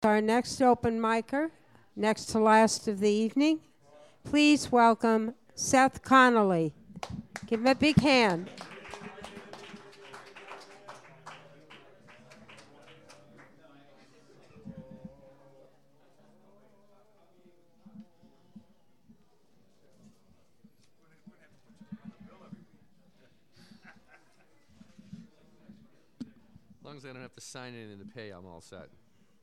Our next open micer, next to last of the evening, please welcome Seth Connolly. Give him a big hand. As long as I don't have to sign anything to pay, I'm all set.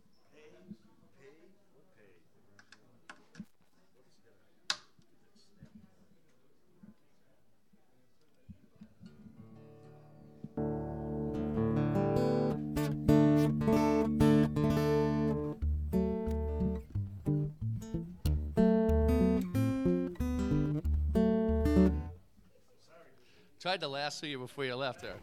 Tried to lasso you before you left there.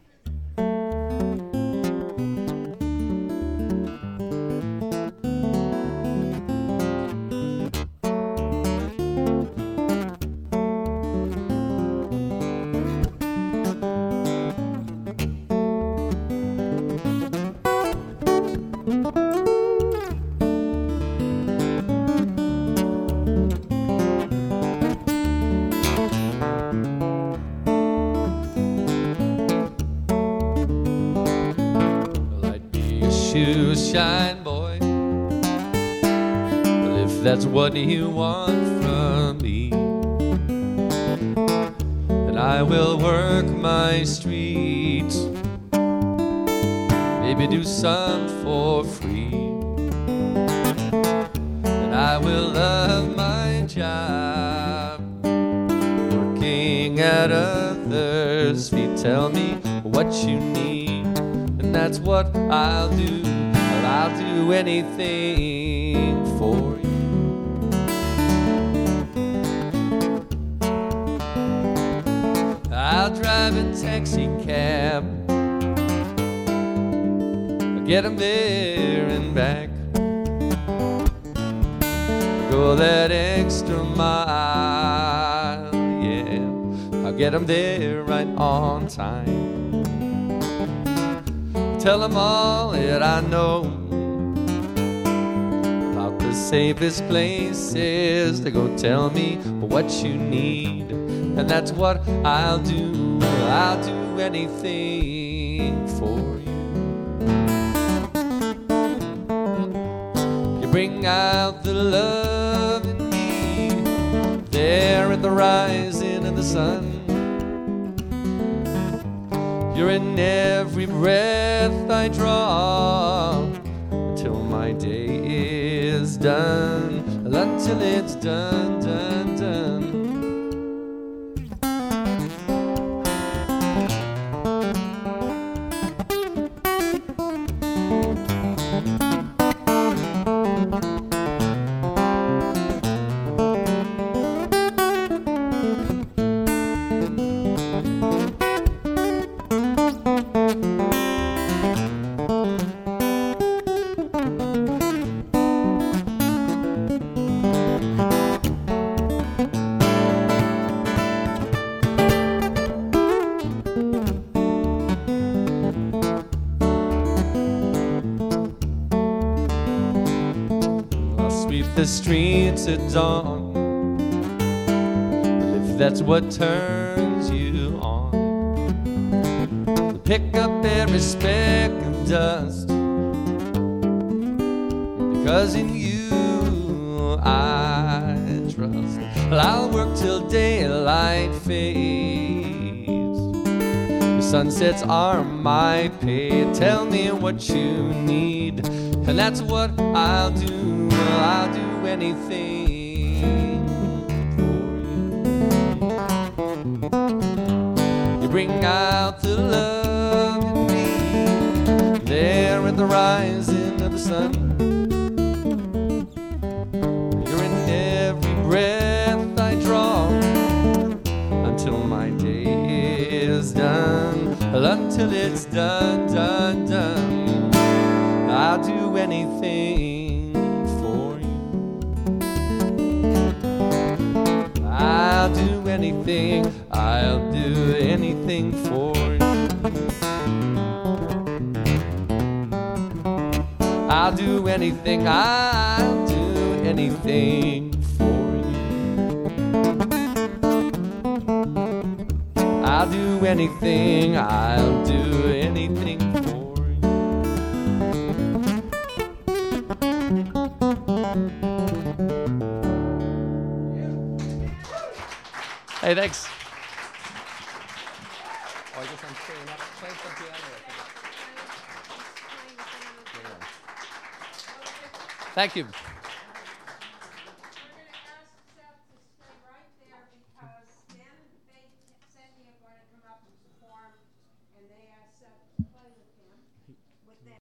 Shine, boy. Well, if that's what you want from me, then I will work my streets, maybe do some for free, and I will love my job, working at others' feet. Tell me what you need, and that's what I'll do. I'll do anything for you. I'll drive a taxi cab, I'll get 'em there and back, go that extra mile, yeah, I'll get 'em there right on time. Tell them all that I know about the safest places to go. Tell me what you need, and that's what I'll do. I'll do anything for you. You bring out the love in me there at the rising of the sun. You're in every breath I draw until my day is done, until it's done, done, done. The streets at dawn, if that's what turns you on, pick up every speck of dust, because in you I trust. Well, I'll work till daylight fades, the sunsets are my pay. Tell me what you need, and that's what I'll do. I'll do anything for you. You bring out the love in me there at the rising of the sun. You're in every breath I draw until my day is done, until it's done, done, done. I'll do anything. I'll do anything, I'll do anything for you. I'll do anything, I'll do anything for you. I'll do anything, I'll do anything for you. Hey, thanks. Oh, I guess I'm staying up, playing some piano. Thank you.